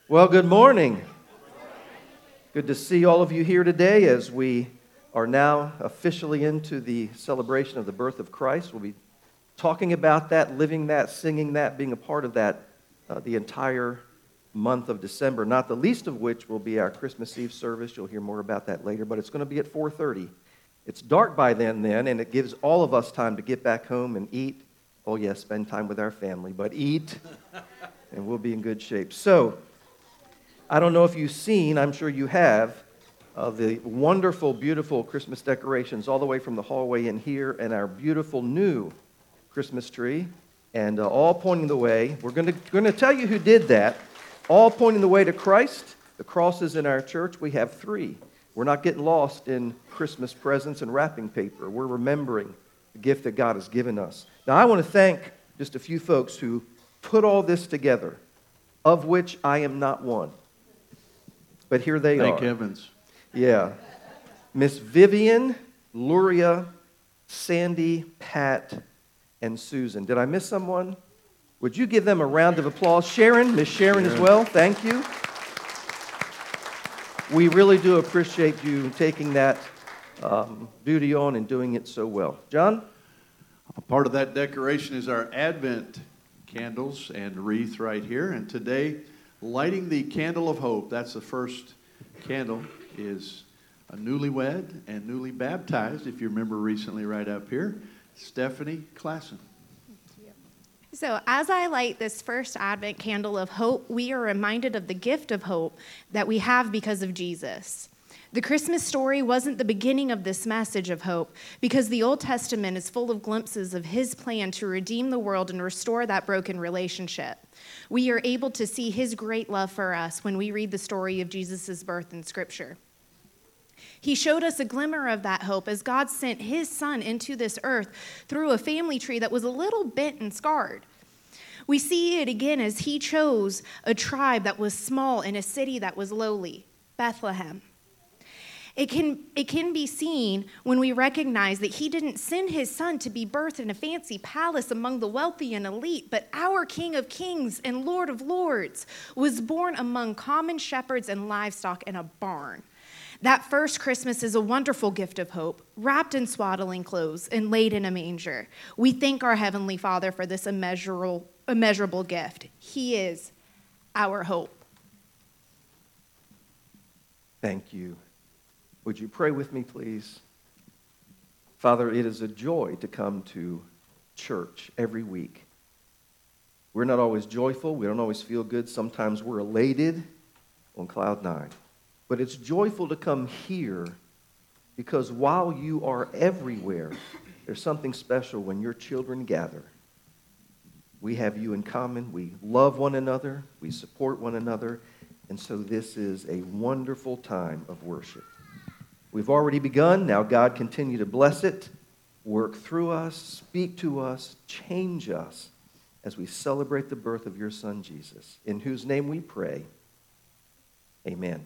Well, good morning. Good to see all of you here today as we are now officially into the celebration of the birth of Christ. We'll be talking about that, living that, singing that, being a part of that the entire month of December, not the least of which will be our Christmas Eve service. You'll hear more about that later, but it's going to be at 4:30. It's dark by then, and it gives all of us time to get back home and eat. Oh, yes, spend time with our family, but eat, and we'll be in good shape. So, I don't know if you've seen, I'm sure you have, the wonderful, beautiful Christmas decorations all the way from the hallway in here and our beautiful new Christmas tree, and all pointing the way. We're going to tell you who did that, all pointing the way to Christ. The crosses in our church, we have 3. We're not getting lost in Christmas presents and wrapping paper. We're remembering the gift that God has given us. Now, I want to thank just a few folks who put all this together, of which I am not one. But here they are. Thank heavens. Yeah. Miss Vivian, Luria, Sandy, Pat, and Susan. Did I miss someone? Would you give them a round of applause? Sharon, Miss Sharon as well. Thank you. We really do appreciate you taking that duty on and doing it so well. John? A part of that decoration is our Advent candles and wreath right here. And today, lighting the candle of hope. That's the first candle, is a newlywed and newly baptized, if you remember recently right up here, Stephanie Klassen. So as I light this first Advent candle of hope, we are reminded of the gift of hope that we have because of Jesus. The Christmas story wasn't the beginning of this message of hope, because the Old Testament is full of glimpses of his plan to redeem the world and restore that broken relationship. We are able to see his great love for us when we read the story of Jesus' birth in Scripture. He showed us a glimmer of that hope as God sent his son into this earth through a family tree that was a little bent and scarred. We see it again as he chose a tribe that was small in a city that was lowly, Bethlehem. It can be seen when we recognize that he didn't send his son to be birthed in a fancy palace among the wealthy and elite, but our King of Kings and Lord of Lords was born among common shepherds and livestock in a barn. That first Christmas is a wonderful gift of hope, wrapped in swaddling clothes and laid in a manger. We thank our Heavenly Father for this immeasurable gift. He is our hope. Thank you. Would you pray with me, please? Father, it is a joy to come to church every week. We're not always joyful. We don't always feel good. Sometimes we're elated on cloud 9. But it's joyful to come here because while you are everywhere, there's something special when your children gather. We have you in common. We love one another. We support one another. And so this is a wonderful time of worship. We've already begun. Now, God, continue to bless it, work through us, speak to us, change us as we celebrate the birth of your Son, Jesus, in whose name we pray. Amen.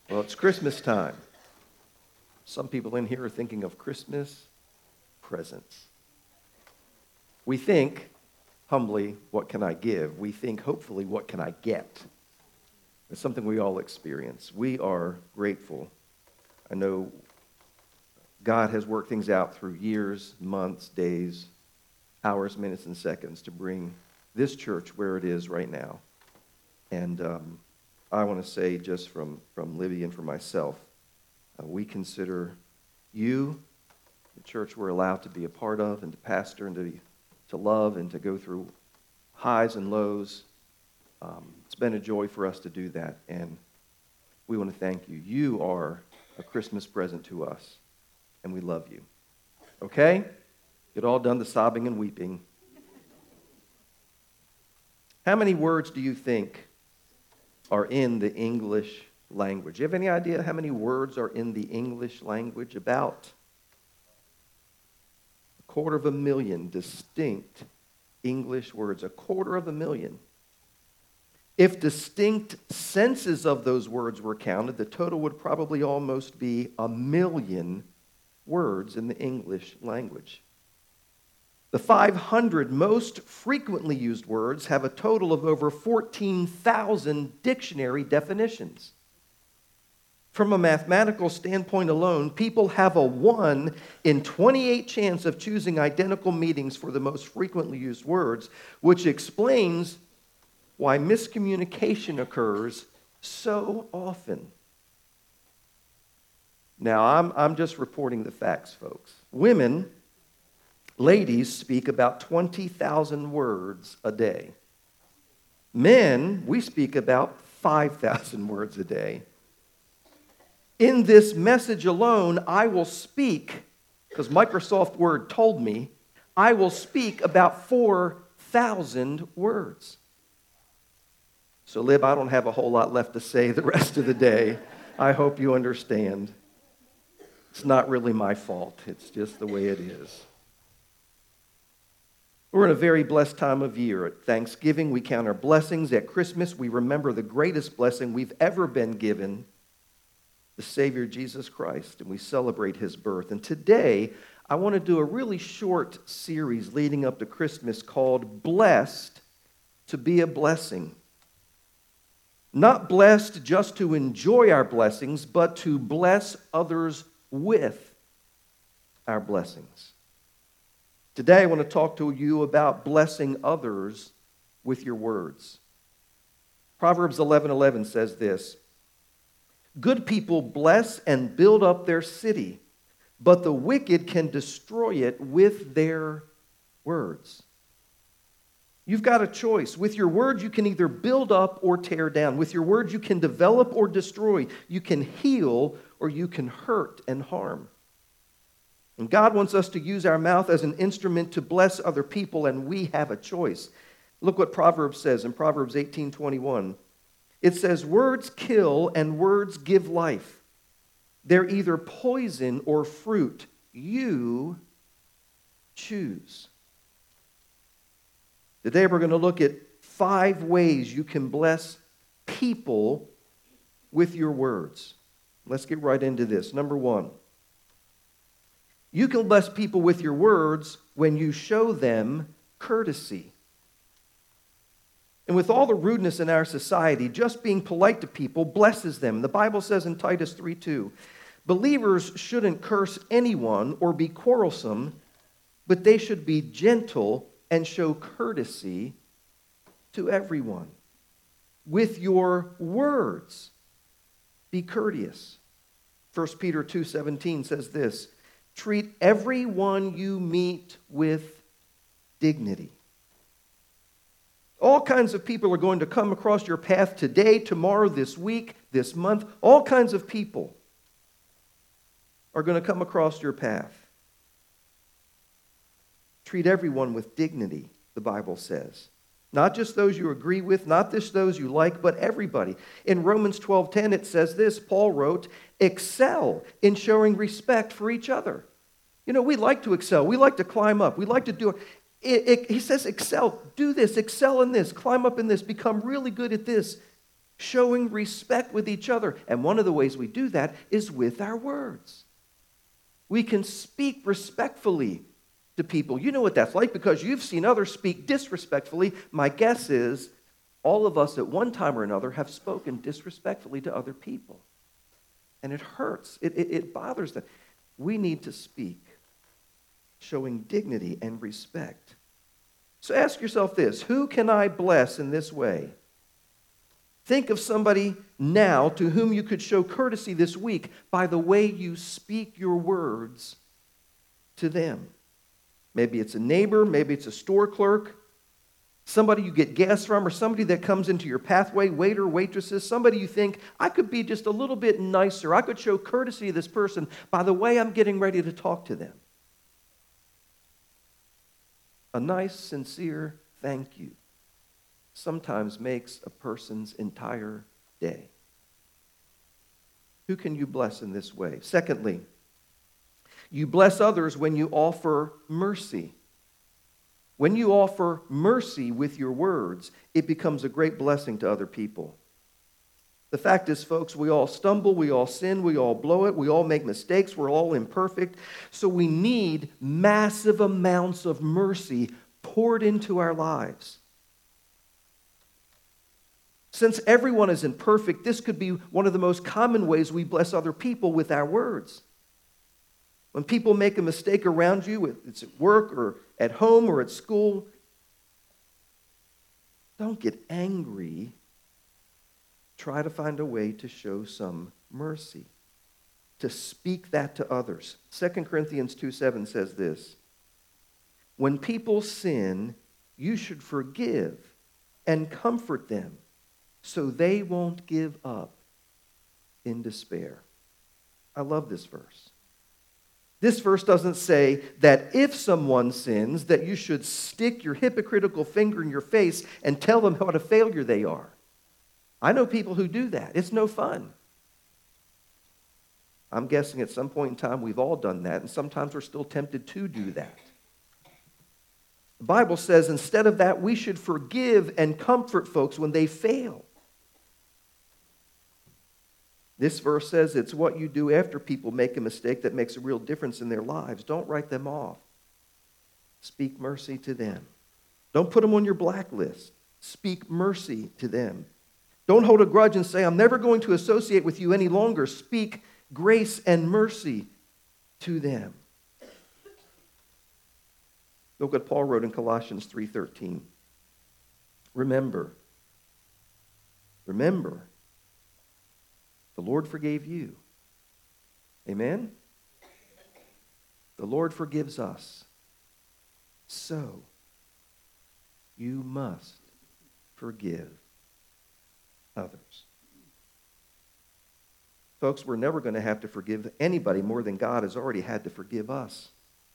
Well, it's Christmas time. Some people in here are thinking of Christmas presents. We think, humbly, what can I give? We think, hopefully, what can I get? It's something we all experience. We are grateful. I know God has worked things out through years, months, days, hours, minutes, and seconds to bring this church where it is right now. And I want to say just from Libby and from myself, we consider you, the church we're allowed to be a part of and to pastor and to love and to go through highs and lows. It's been a joy for us to do that, and we want to thank you. You are a Christmas present to us, and we love you. Okay? Get all done the sobbing and weeping. How many words do you think are in the English language? Do you have any idea how many words are in the English language? About 250,000 distinct English words. 250,000. If distinct senses of those words were counted, the total would probably almost be 1,000,000 words in the English language. The 500 most frequently used words have a total of over 14,000 dictionary definitions. From a mathematical standpoint alone, people have a 1 in 28 chance of choosing identical meanings for the most frequently used words, which explains why miscommunication occurs so often. Now, I'm just reporting the facts, folks. Ladies speak about 20,000 words a day. Men, we speak about 5,000 words a day. In this message alone, I will speak, because Microsoft Word told me, I will speak about 4,000 words. So, Lib, I don't have a whole lot left to say the rest of the day. I hope you understand. It's not really my fault. It's just the way it is. We're in a very blessed time of year. At Thanksgiving, we count our blessings. At Christmas, we remember the greatest blessing we've ever been given, the Savior Jesus Christ, and we celebrate his birth. And today, I want to do a really short series leading up to Christmas called Blessed to be a Blessing. Not blessed just to enjoy our blessings, but to bless others with our blessings. Today, I want to talk to you about blessing others with your words. Proverbs 11:11 says this, "Good people bless and build up their city, but the wicked can destroy it with their words." You've got a choice. With your words, you can either build up or tear down. With your words, you can develop or destroy. You can heal or you can hurt and harm. And God wants us to use our mouth as an instrument to bless other people, and we have a choice. Look what Proverbs says in Proverbs 18:21. It says, "Words kill and words give life. They're either poison or fruit. You choose." Today we're going to look at 5 ways you can bless people with your words. Let's get right into this. Number 1. You can bless people with your words when you show them courtesy. And with all the rudeness in our society, just being polite to people blesses them. The Bible says in Titus 3:2, believers shouldn't curse anyone or be quarrelsome, but they should be gentle and show courtesy to everyone. With your words, be courteous. 1 Peter 2:17 says this, "Treat everyone you meet with dignity." All kinds of people are going to come across your path today, tomorrow, this week, this month. All kinds of people are going to come across your path. Treat everyone with dignity, the Bible says. Not just those you agree with, not just those you like, but everybody. In Romans 12:10, it says this, Paul wrote, "Excel in showing respect for each other." You know, we like to excel. We like to climb up. We like to do it. He says, excel, do this, excel in this, climb up in this, become really good at this. showing respect with each other. And one of the ways we do that is with our words. We can speak respectfully to people. You know what that's like because you've seen others speak disrespectfully. My guess is all of us at one time or another have spoken disrespectfully to other people. And it hurts. It bothers them. We need to speak showing dignity and respect. So ask yourself this: who can I bless in this way? Think of somebody now to whom you could show courtesy this week by the way you speak your words to them. Maybe it's a neighbor, maybe it's a store clerk, somebody you get gas from, or somebody that comes into your pathway, waiter, waitresses, somebody you think, I could be just a little bit nicer. I could show courtesy to this person by the way I'm getting ready to talk to them. A nice, sincere thank you sometimes makes a person's entire day. Who can you bless in this way? Secondly, you bless others when you offer mercy. When you offer mercy with your words, it becomes a great blessing to other people. The fact is, folks, we all stumble, we all sin, we all blow it, we all make mistakes, we're all imperfect. So we need massive amounts of mercy poured into our lives. Since everyone is imperfect, this could be one of the most common ways we bless other people with our words. When people make a mistake around you, it's at work or at home or at school, don't get angry. Try to find a way to show some mercy, to speak that to others. 2 Corinthians 2:7 says this: when people sin, you should forgive and comfort them so they won't give up in despair. I love this verse. This verse doesn't say that if someone sins, that you should stick your hypocritical finger in your face and tell them what a failure they are. I know people who do that. It's no fun. I'm guessing at some point in time we've all done that, and sometimes we're still tempted to do that. The Bible says instead of that, we should forgive and comfort folks when they fail. This verse says it's what you do after people make a mistake that makes a real difference in their lives. Don't write them off. Speak mercy to them. Don't put them on your blacklist. Speak mercy to them. Don't hold a grudge and say, I'm never going to associate with you any longer. Speak grace and mercy to them. Look what Paul wrote in Colossians 3:13. Remember, the Lord forgave you. Amen? The Lord forgives us. So, you must forgive others. Folks, we're never going to have to forgive anybody more than God has already had to forgive us.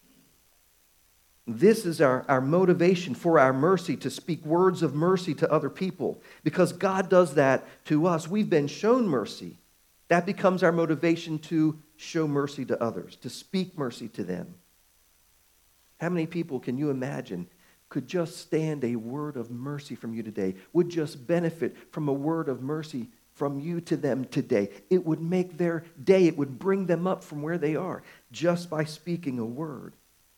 This is our motivation for our mercy, to speak words of mercy to other people. Because God does that to us. We've been shown mercy. That becomes our motivation to show mercy to others, to speak mercy to them. How many people can you imagine could just stand a word of mercy from you today, would just benefit from a word of mercy from you to them today? It would make their day, it would bring them up from where they are just by speaking a word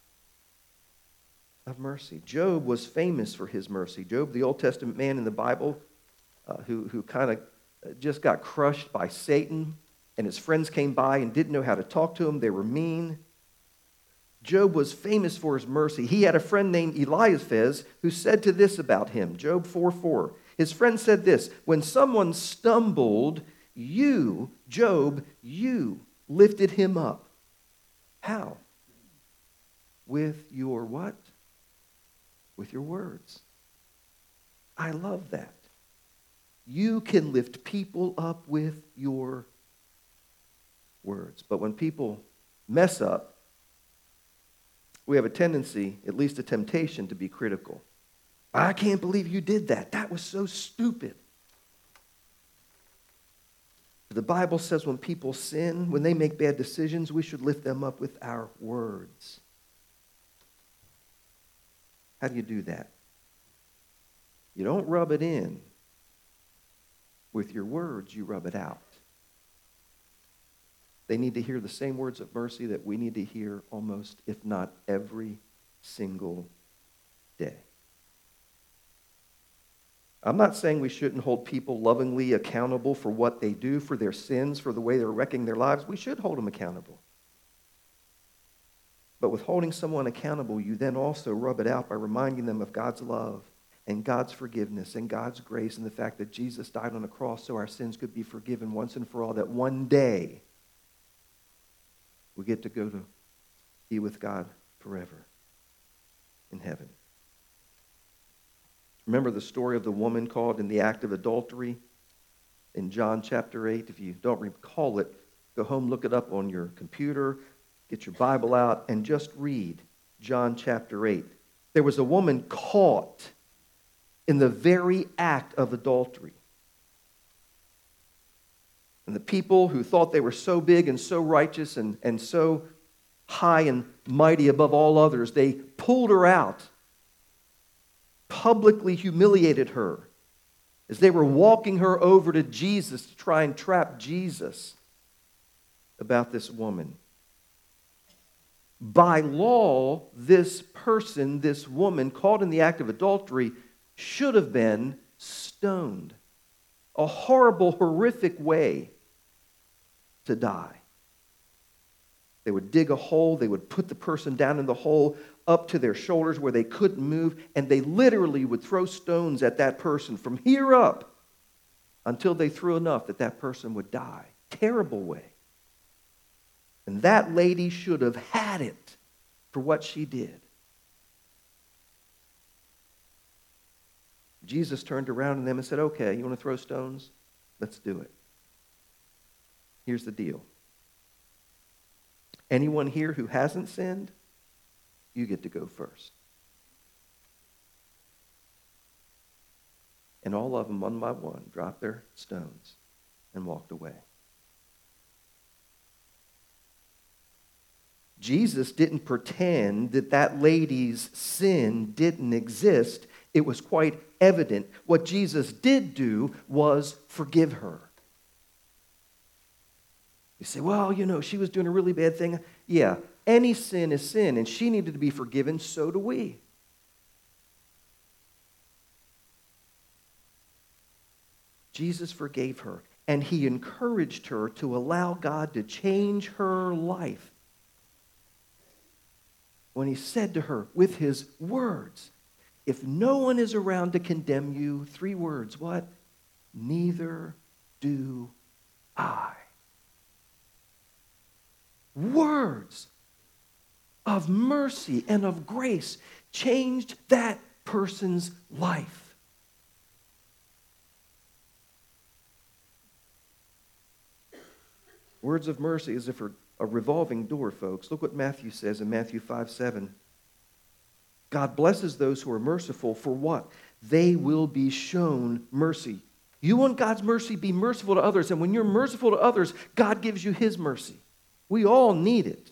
of mercy. Job was famous for his mercy. Job, the Old Testament man in the Bible, who kind of just got crushed by Satan, and his friends came by and didn't know how to talk to him. They were mean. Job was famous for his mercy. He had a friend named Eliphaz who said to this about him, Job 4:4. His friend said this: when someone stumbled, you, Job, you lifted him up. How? With your what? With your words. I love that. You can lift people up with your words. But when people mess up, we have a tendency, at least a temptation, to be critical. I can't believe you did that. That was so stupid. The Bible says when people sin, when they make bad decisions, we should lift them up with our words. How do you do that? You don't rub it in. with your words, you rub it out. They need to hear the same words of mercy that we need to hear almost, if not every single day. I'm not saying we shouldn't hold people lovingly accountable for what they do, for their sins, for the way they're wrecking their lives. We should hold them accountable. But with holding someone accountable, you then also rub it out by reminding them of God's love and God's forgiveness and God's grace and the fact that Jesus died on the cross so our sins could be forgiven once and for all, that one day we get to go to be with God forever in heaven. Remember the story of the woman caught in the act of adultery in John chapter 8? If you don't recall it, go home, look it up on your computer, get your Bible out, and just read John chapter 8. There was a woman caught in the very act of adultery. And the people who thought they were so big and so righteous and so high and mighty above all others, they pulled her out, publicly humiliated her as they were walking her over to Jesus to try and trap Jesus about this woman. By law, this person, this woman caught in the act of adultery, should have been stoned. A horrible, horrific way to die. They would dig a hole, they would put the person down in the hole up to their shoulders where they couldn't move, and they literally would throw stones at that person from here up until they threw enough that that person would die. Terrible way. And that lady should have had it for what she did. Jesus turned around to them and said, okay, you want to throw stones? Let's do it. Here's the deal. Anyone here who hasn't sinned, you get to go first. And all of them, one by one, dropped their stones and walked away. Jesus didn't pretend that that lady's sin didn't exist. It was quite evident. What Jesus did do was forgive her. You say, well, she was doing a really bad thing. Yeah, any sin is sin, and she needed to be forgiven, so do we. Jesus forgave her, and he encouraged her to allow God to change her life. When he said to her with his words, if no one is around to condemn you, 3 words, what? Neither do I. Words of mercy and of grace changed that person's life. Words of mercy is a revolving door, folks. Look what Matthew says in Matthew 5:7. God blesses those who are merciful, for what? They will be shown mercy. You want God's mercy, be merciful to others. And when you're merciful to others, God gives you his mercy. We all need it.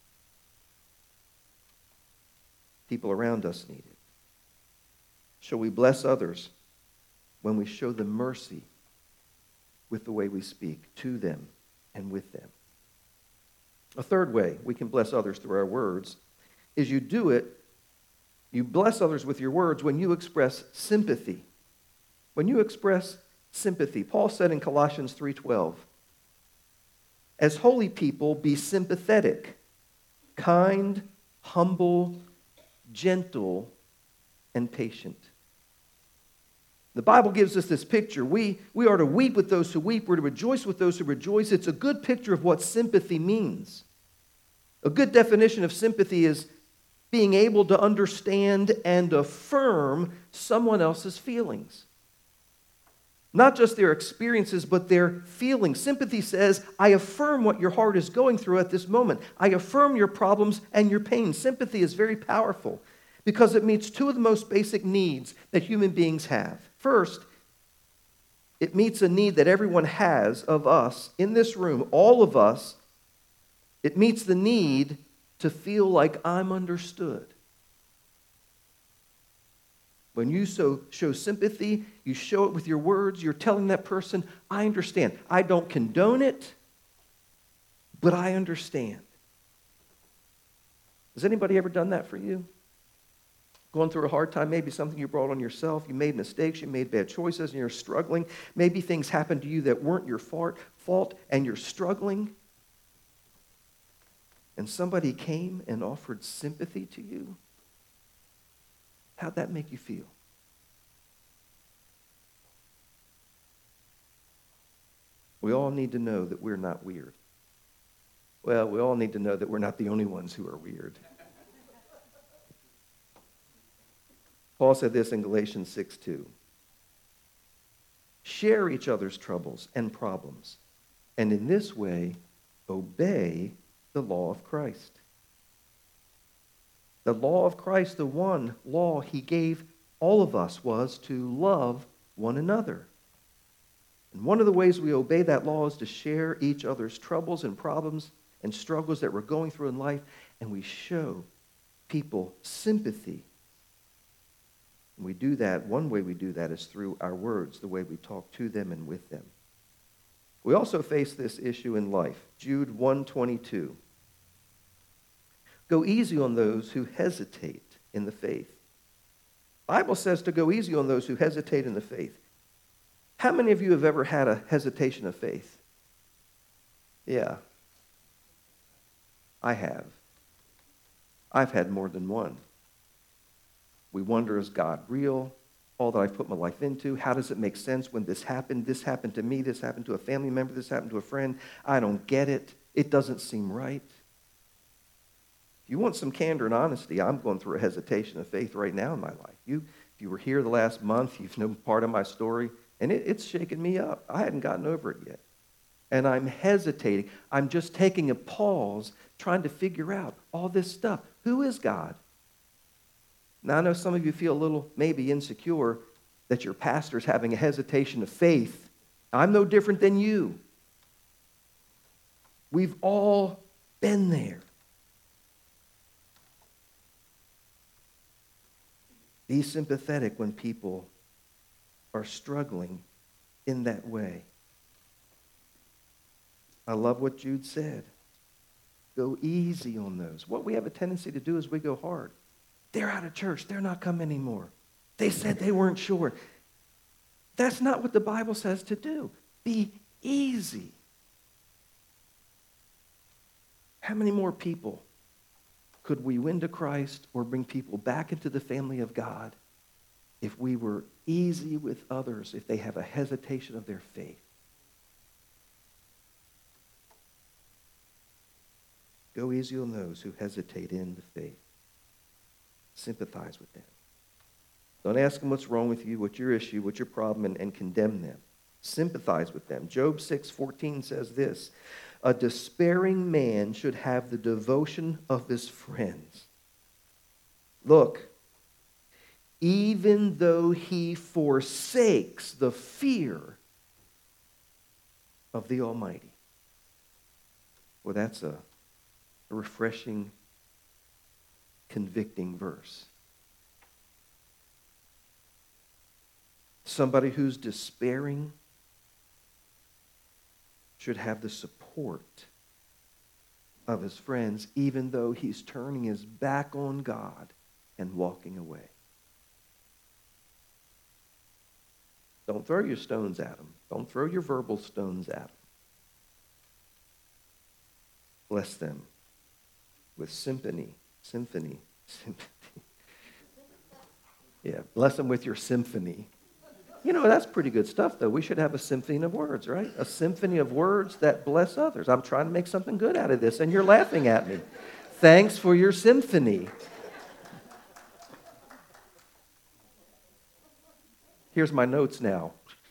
People around us need it. Shall we bless others when we show them mercy with the way we speak to them and with them? A third way we can bless others through our words is you bless others with your words when you express sympathy. When you express sympathy. Paul said in Colossians 3:12, as holy people, be sympathetic, kind, humble, gentle, and patient. The Bible gives us this picture. We are to weep with those who weep. We're to rejoice with those who rejoice. It's a good picture of what sympathy means. A good definition of sympathy is being able to understand and affirm someone else's feelings. Not just their experiences, but their feelings. Sympathy says, I affirm what your heart is going through at this moment. I affirm your problems and your pain. Sympathy is very powerful because it meets 2 of the most basic needs that human beings have. First, it meets a need that everyone has of us in this room, all of us. It meets the need to feel like I'm understood. When you show sympathy, you show it with your words, you're telling that person, I understand. I don't condone it, but I understand. Has anybody ever done that for you? Going through a hard time, maybe something you brought on yourself, you made mistakes, you made bad choices, and you're struggling. Maybe things happened to you that weren't your fault, and you're struggling. And somebody came and offered sympathy to you. How'd that make you feel? We all need to know that we're not weird. Well, we all need to know that we're not the only ones who are weird. Paul said this in Galatians 6:2. Share each other's troubles and problems, and in this way, obey the law of Christ. The law of Christ, the one law he gave all of us, was to love one another. And one of the ways we obey that law is to share each other's troubles and problems and struggles that we're going through in life, and we show people sympathy. And we do that, one way we do that is through our words, the way we talk to them and with them. We also face this issue in life. Jude 1:22. Go easy on those who hesitate in the faith. The Bible says to go easy on those who hesitate in the faith. How many of you have ever had a hesitation of faith? Yeah. I have. I've had more than one. We wonder, is God real? All that I've put my life into, how does it make sense when this happened to me, this happened to a family member, this happened to a friend? I don't get it. It doesn't seem right. If you want some candor and honesty, I'm going through a hesitation of faith right now in my life. If you were here the last month, you've known part of my story, and it's shaken me up. I hadn't gotten over it yet. And I'm hesitating. I'm just taking a pause, trying to figure out all this stuff. Who is God? Now, I know some of you feel a little maybe insecure that your pastor's having a hesitation of faith. I'm no different than you. We've all been there. Be sympathetic when people are struggling in that way. I love what Jude said. Go easy on those. What we have a tendency to do is we go hard. They're out of church. They're not coming anymore. They said they weren't sure. That's not what the Bible says to do. Be easy. How many more people could we win to Christ or bring people back into the family of God if we were easy with others, if they have a hesitation of their faith? Go easy on those who hesitate in the faith. Sympathize with them. Don't ask them what's wrong with you, what's your issue, what's your problem, and condemn them. Sympathize with them. Job 6:14 says this, a despairing man should have the devotion of his friends. Look, even though he forsakes the fear of the Almighty. Well, that's a refreshing, convicting verse. Somebody who's despairing should have the support of his friends, even though he's turning his back on God and walking away. Don't throw your stones at him. Don't throw your verbal stones at him. Bless them with symphony. Yeah, bless them with your symphony. You know, that's pretty good stuff, though. We should have a symphony of words, right? A symphony of words that bless others. I'm trying to make something good out of this, and you're laughing at me. Thanks for your symphony. Here's my notes now.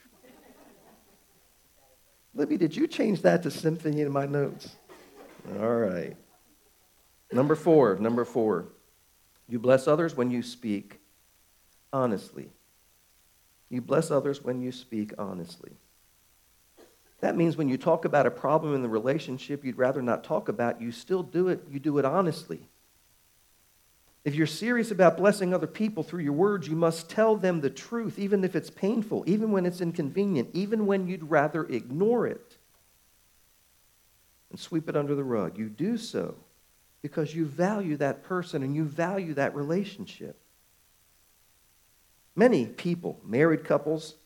Libby, did you change that to symphony in my notes? All right. Number four. You bless others when you speak honestly. You bless others when you speak honestly. That means when you talk about a problem in the relationship you'd rather not talk about, you still do it. You do it honestly. If you're serious about blessing other people through your words, you must tell them the truth, even if it's painful, even when it's inconvenient, even when you'd rather ignore it and sweep it under the rug. You do so because you value that person and you value that relationship. Many people, married couples,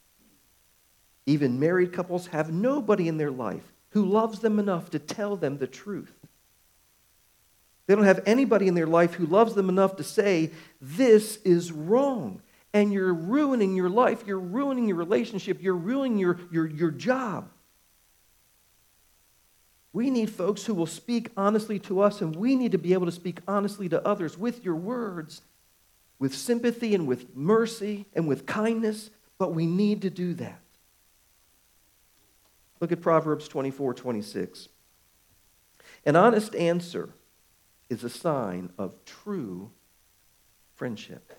even married couples, have nobody in their life who loves them enough to tell them the truth. They don't have anybody in their life who loves them enough to say, this is wrong. And you're ruining your life. You're ruining your relationship. You're ruining your job. We need folks who will speak honestly to us, and we need to be able to speak honestly to others with your words, with sympathy and with mercy and with kindness, but we need to do that. Look at Proverbs 24:26. An honest answer is a sign of true friendship.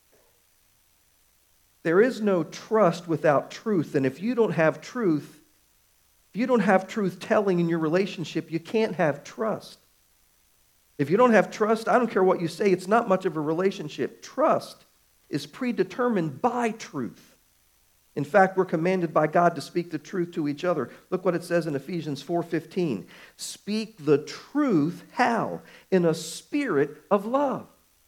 There is no trust without truth, and if you don't have truth, telling in your relationship, you can't have trust. If you don't have trust, I don't care what you say, it's not much of a relationship. Trust is predetermined by truth. In fact, we're commanded by God to speak the truth to each other. Look what it says in Ephesians 4:15. Speak the truth, how? In a spirit of love.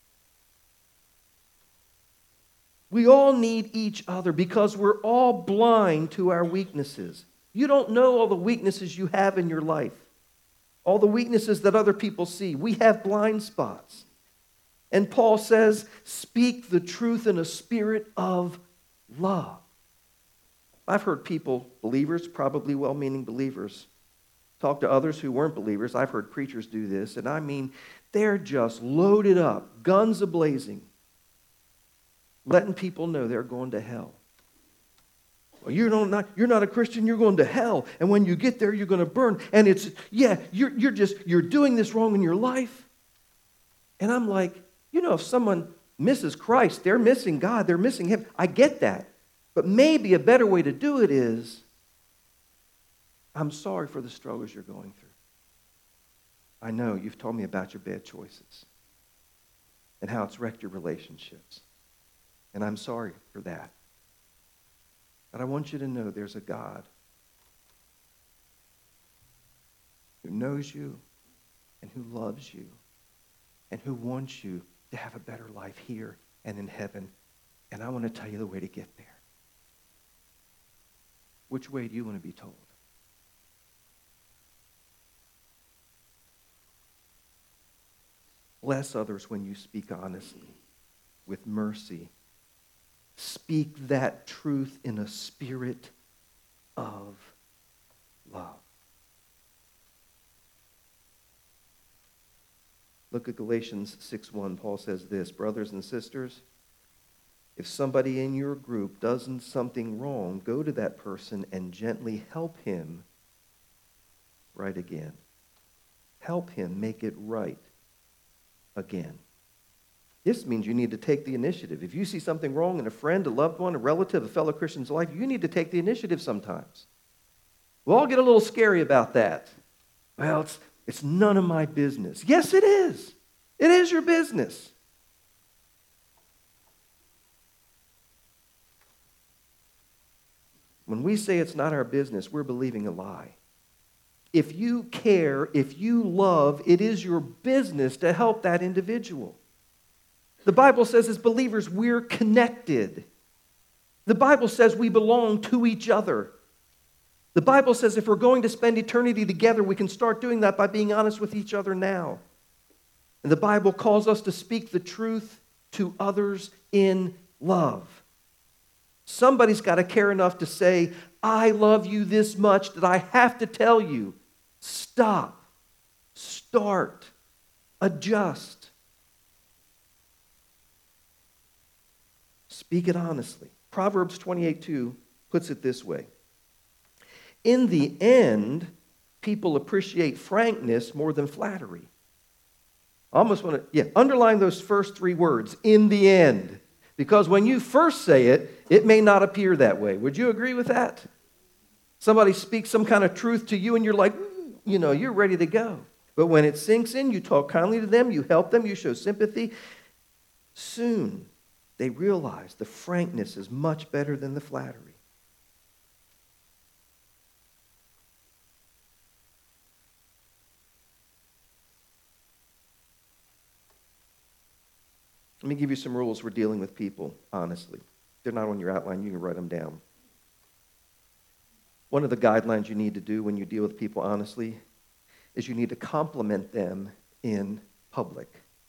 We all need each other because we're all blind to our weaknesses. You don't know all the weaknesses you have in your life, all the weaknesses that other people see. We have blind spots. And Paul says, speak the truth in a spirit of love. I've heard people, believers, probably well-meaning believers, talk to others who weren't believers. I've heard preachers do this, and I mean, they're just loaded up, guns a-blazing, letting people know they're going to hell. Well, you're not a Christian, you're going to hell, and when you get there, you're going to burn. And it's, you're doing this wrong in your life. And I'm like, if someone misses Christ, they're missing God, they're missing Him. I get that. But maybe a better way to do it is, I'm sorry for the struggles you're going through. I know you've told me about your bad choices and how it's wrecked your relationships. And I'm sorry for that. But I want you to know there's a God who knows you and who loves you and who wants you to have a better life here and in heaven. And I want to tell you the way to get there. Which way do you want to be told? Bless others when you speak honestly, with mercy. Speak that truth in a spirit of love. Look at Galatians 6:1. Paul says this, brothers and sisters, if somebody in your group does something wrong, go to that person and gently help him right again. Help him make it right again. This means you need to take the initiative. If you see something wrong in a friend, a loved one, a relative, a fellow Christian's life, you need to take the initiative sometimes. We'll all get a little scary about that. Well, it's none of my business. Yes, it is. It is your business. When we say it's not our business, we're believing a lie. If you care, if you love, it is your business to help that individual. The Bible says as believers, we're connected. The Bible says we belong to each other. The Bible says if we're going to spend eternity together, we can start doing that by being honest with each other now. And the Bible calls us to speak the truth to others in love. Somebody's got to care enough to say, I love you this much that I have to tell you, stop, start, adjust. Speak it honestly. Proverbs 28:2 puts it this way. In the end, people appreciate frankness more than flattery. I almost want to, underline those first three words, in the end. Because when you first say it, it may not appear that way. Would you agree with that? Somebody speaks some kind of truth to you and you're like, you're ready to go. But when it sinks in, you talk kindly to them, you help them, you show sympathy. Soon, they realize the frankness is much better than the flattery. Let me give you some rules for dealing with people honestly. They're not on your outline. You can write them down. One of the guidelines you need to do when you deal with people honestly is you need to compliment them in public.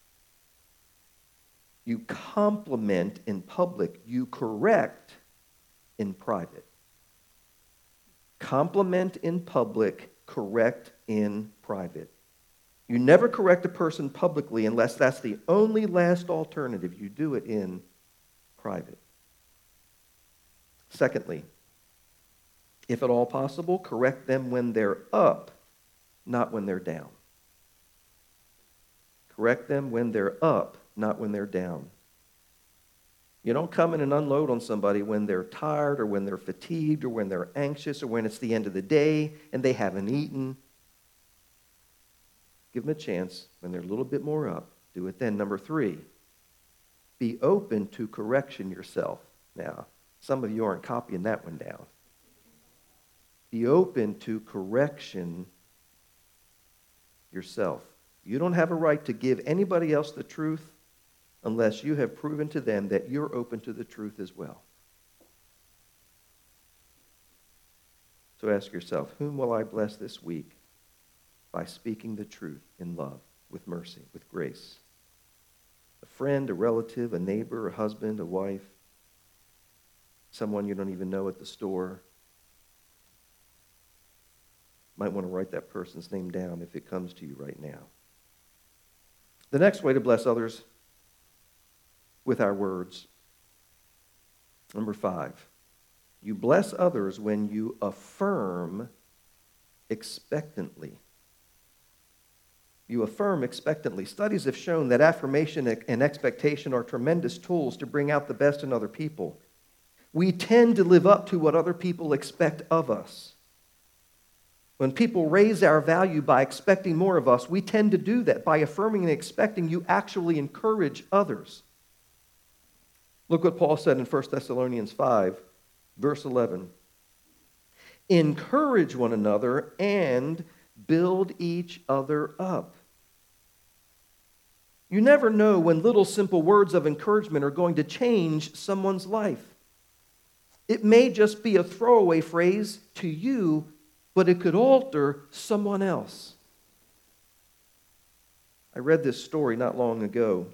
You compliment in public. You correct in private. Compliment in public, correct in private. You never correct a person publicly unless that's the only last alternative. You do it in private. Secondly, if at all possible, correct them when they're up, not when they're down. Correct them when they're up, not when they're down. You don't come in and unload on somebody when they're tired or when they're fatigued or when they're anxious or when it's the end of the day and they haven't eaten. Give them a chance when they're a little bit more up. Do it then. Number 3, be open to correction yourself. Now, some of you aren't copying that one down. Be open to correction yourself. You don't have a right to give anybody else the truth unless you have proven to them that you're open to the truth as well. So ask yourself, whom will I bless this week by speaking the truth in love, with mercy, with grace? A friend, a relative, a neighbor, a husband, a wife, someone you don't even know at the store. Might want to write that person's name down if it comes to you right now. The next way to bless others with our words. Number 5, you bless others when you affirm expectantly. You affirm expectantly. Studies have shown that affirmation and expectation are tremendous tools to bring out the best in other people. We tend to live up to what other people expect of us. When people raise our value by expecting more of us, we tend to do that. By affirming and expecting, you actually encourage others. Look what Paul said in 1 Thessalonians 5, verse 11. Encourage one another and build each other up. You never know when little simple words of encouragement are going to change someone's life. It may just be a throwaway phrase to you, but it could alter someone else. I read this story not long ago.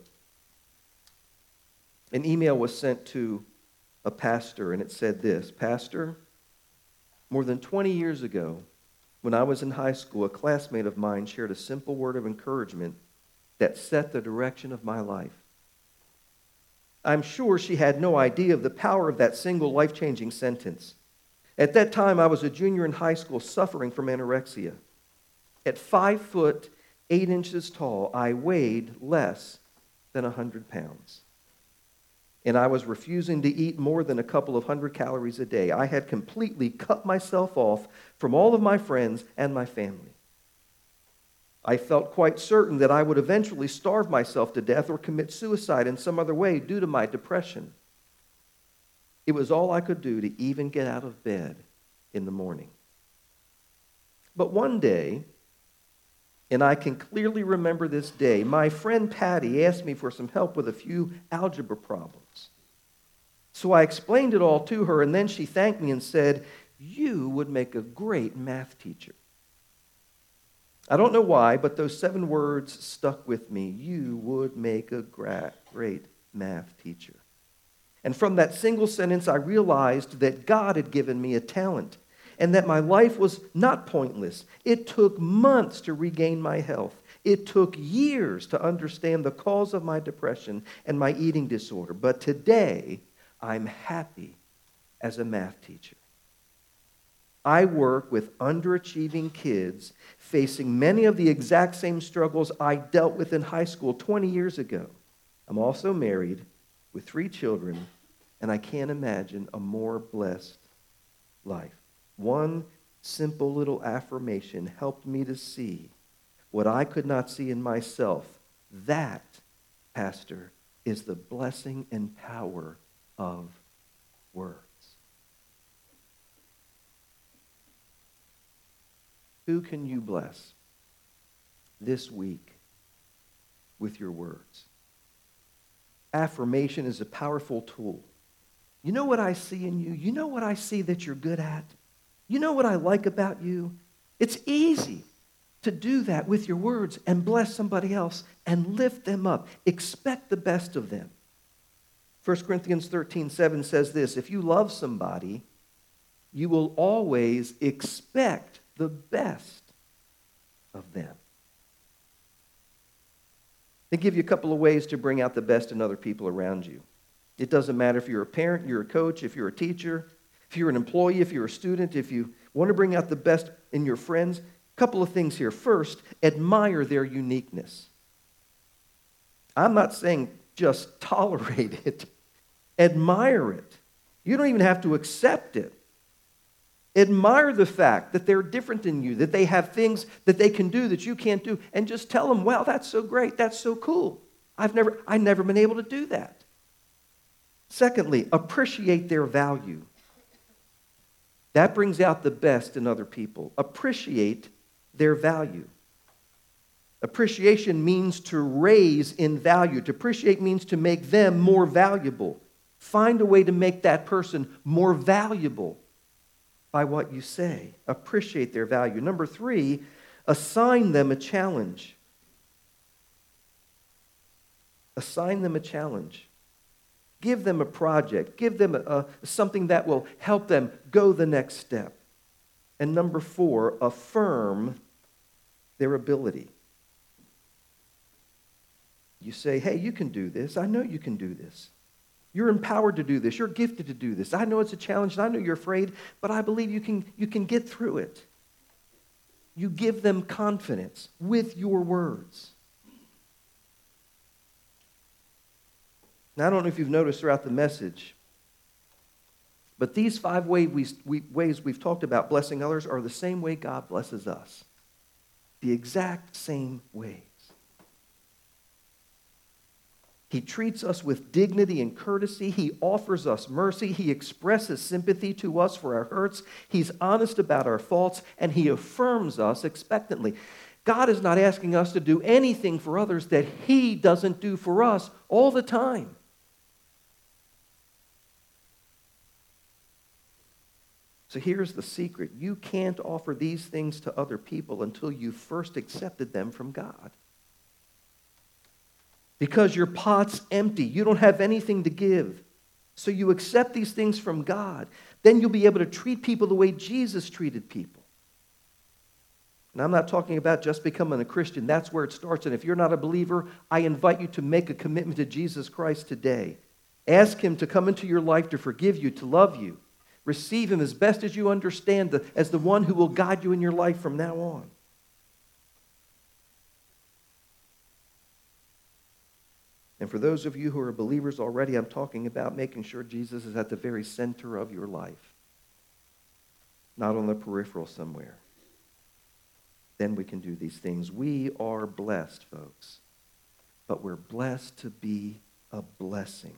An email was sent to a pastor, and it said this: Pastor, more than 20 years ago, when I was in high school, a classmate of mine shared a simple word of encouragement that set the direction of my life. I'm sure she had no idea of the power of that single life-changing sentence. At that time, I was a junior in high school suffering from anorexia. At 5 foot 8 inches tall, I weighed less than 100 pounds. And I was refusing to eat more than a couple of 100 calories a day. I had completely cut myself off from all of my friends and my family. I felt quite certain that I would eventually starve myself to death or commit suicide in some other way due to my depression. It was all I could do to even get out of bed in the morning. But one day, and I can clearly remember this day, my friend Patty asked me for some help with a few algebra problems. So I explained it all to her, and then she thanked me and said, "You would make a great math teacher." I don't know why, but those 7 words stuck with me. You would make a great math teacher. And from that single sentence, I realized that God had given me a talent and that my life was not pointless. It took months to regain my health. It took years to understand the cause of my depression and my eating disorder. But today, I'm happy as a math teacher. I work with underachieving kids facing many of the exact same struggles I dealt with in high school 20 years ago. I'm also married with 3 children, and I can't imagine a more blessed life. One simple little affirmation helped me to see what I could not see in myself. That, Pastor, is the blessing and power of words. Who can you bless this week with your words? Affirmation is a powerful tool. You know what I see in you? You know what I see that you're good at? You know what I like about you? It's easy to do that with your words and bless somebody else and lift them up. Expect the best of them. 1 Corinthians 13:7 says this, if you love somebody, you will always expect the best of them. They give you a couple of ways to bring out the best in other people around you. It doesn't matter if you're a parent, you're a coach, if you're a teacher, if you're an employee, if you're a student, if you want to bring out the best in your friends. A couple of things here. First, admire their uniqueness. I'm not saying just tolerate it. Admire it. You don't even have to accept it. Admire the fact that they're different than you, that they have things that they can do that you can't do, and just tell them, wow, that's so great, that's so cool. I've never been able to do that. Secondly, appreciate their value. That brings out the best in other people. Appreciate their value. Appreciation means to raise in value. To appreciate means to make them more valuable. Find a way to make that person more valuable by what you say. Appreciate their value. Number 3, assign them a challenge. Assign them a challenge. Give them a project. Give them something that will help them go the next step. And number 4, affirm their ability. You say, hey, you can do this. I know you can do this. You're empowered to do this. You're gifted to do this. I know it's a challenge, and I know you're afraid, but I believe you can get through it. You give them confidence with your words. Now, I don't know if you've noticed throughout the message, but these 5 ways we've talked about blessing others are the same way God blesses us. The exact same ways. He treats us with dignity and courtesy. He offers us mercy. He expresses sympathy to us for our hurts. He's honest about our faults, and he affirms us expectantly. God is not asking us to do anything for others that he doesn't do for us all the time. So here's the secret. You can't offer these things to other people until you first accepted them from God. Because your pot's empty. You don't have anything to give. So you accept these things from God. Then you'll be able to treat people the way Jesus treated people. And I'm not talking about just becoming a Christian. That's where it starts. And if you're not a believer, I invite you to make a commitment to Jesus Christ today. Ask him to come into your life to forgive you, to love you. Receive him as best as you understand, as the one who will guide you in your life from now on. And for those of you who are believers already, I'm talking about making sure Jesus is at the very center of your life, not on the peripheral somewhere. Then we can do these things. We are blessed, folks, but we're blessed to be a blessing.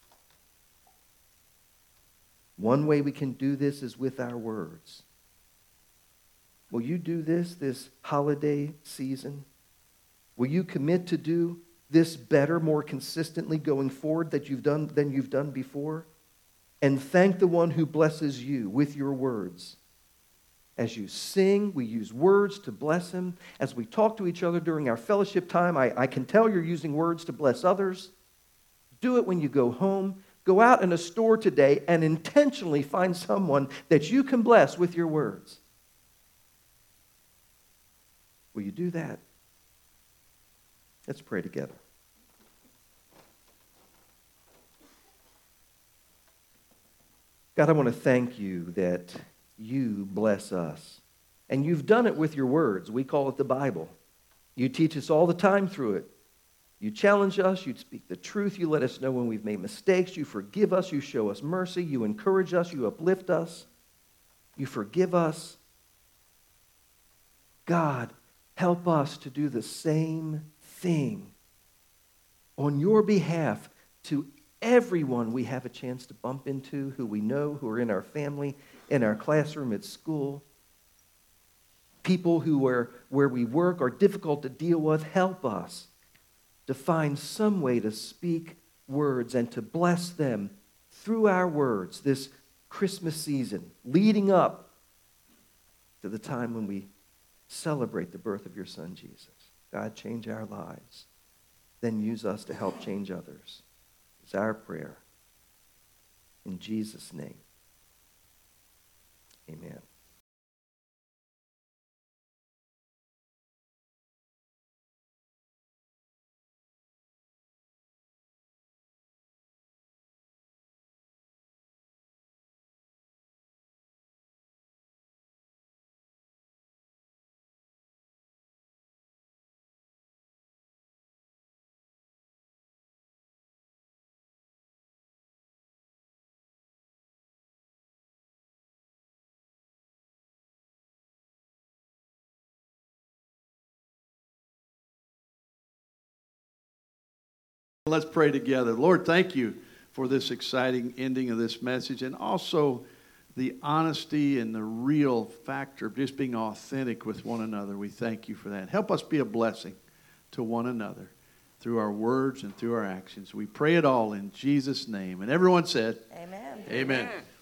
One way we can do this is with our words. Will you do this holiday season? Will you commit to do this better, more consistently going forward than you've done before? And thank the one who blesses you with your words. As you sing, we use words to bless him. As we talk to each other during our fellowship time, I can tell you're using words to bless others. Do it when you go home. Go out in a store today and intentionally find someone that you can bless with your words. Will you do that? Let's pray together. God, I want to thank you that you bless us. And you've done it with your words. We call it the Bible. You teach us all the time through it. You challenge us. You speak the truth. You let us know when we've made mistakes. You forgive us. You show us mercy. You encourage us. You uplift us. You forgive us. God, Help us to do the same thing on your behalf to everyone we have a chance to bump into, who we know, who are in our family, in our classroom, at school. People who are where we work are difficult to deal with. Help us to find some way to speak words and to bless them through our words this Christmas season, leading up to the time when we celebrate the birth of your Son, Jesus. God, change our lives. Then use us to help change others. It's our prayer. In Jesus' name, amen. Let's pray together. Lord, thank you for this exciting ending of this message, and also the honesty and the real factor of just being authentic with one another. We thank you for that. Help us be a blessing to one another through our words and through our actions. We pray it all in Jesus' name. And everyone said, Amen. Amen.